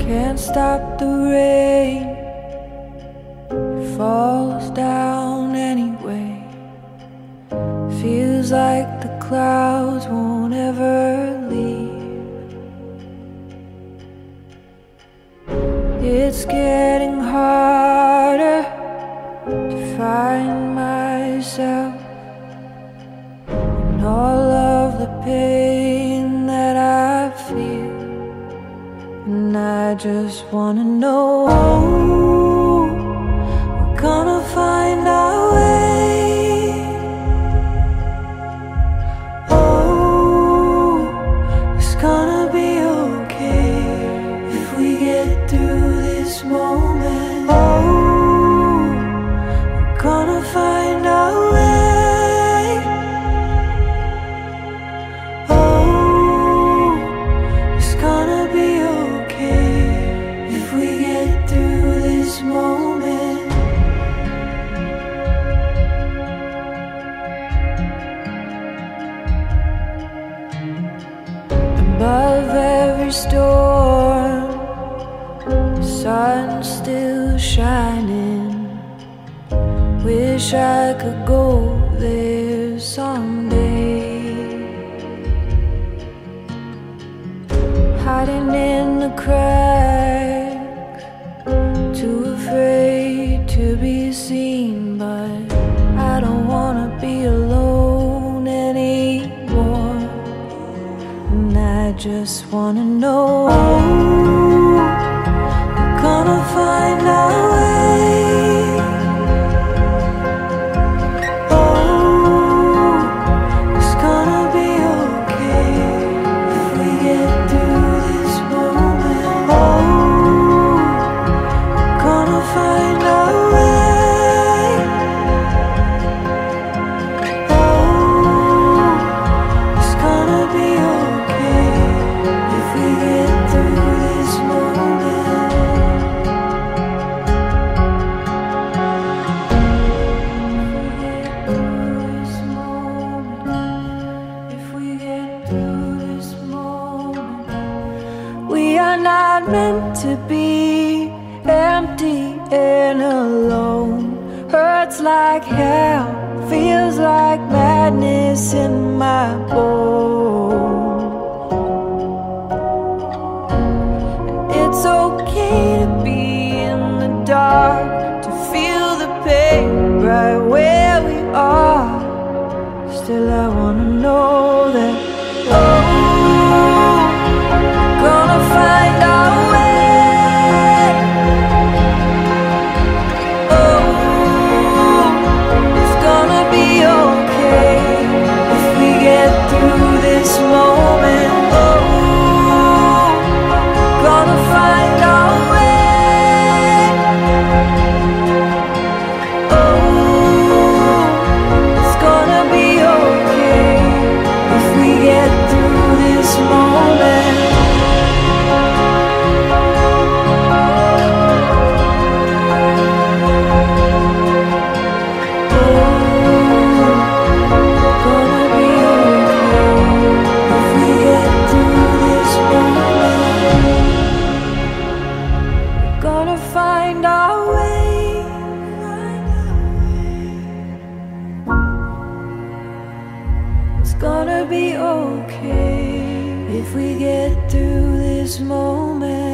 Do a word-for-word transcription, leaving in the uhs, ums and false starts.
Can't stop the rain, it falls down anyway. Feels like the clouds won't ever leave. It's getting harder to find myself in all of the pain that I feel. And I just wanna know, we're gonna find our way. Oh, it's gonna be okay if we get through this moment. Oh, we're gonna find our way. Moment. Above every storm, the sun's still shining. Wish I could go there someday. Hiding in the cracks, too afraid to be seen, but I don't wanna be alone anymore. And I just wanna know, we're gonna find our way. Oh, it's gonna be okay if we get through this moment. Oh, find our way. Oh, it's gonna be okay if we get through this moment. If we get through this moment, we are not meant to be empty and alone. Hurts like hell, feels like madness in my bones. And it's okay to be in the dark, to feel the pain right where we are. Still I wanna know that, oh, gonna find our way. Moment, oh, gonna find our way. Oh, it's gonna be okay if we get through this moment. Find our way. It's gonna be okay if we get through this moment.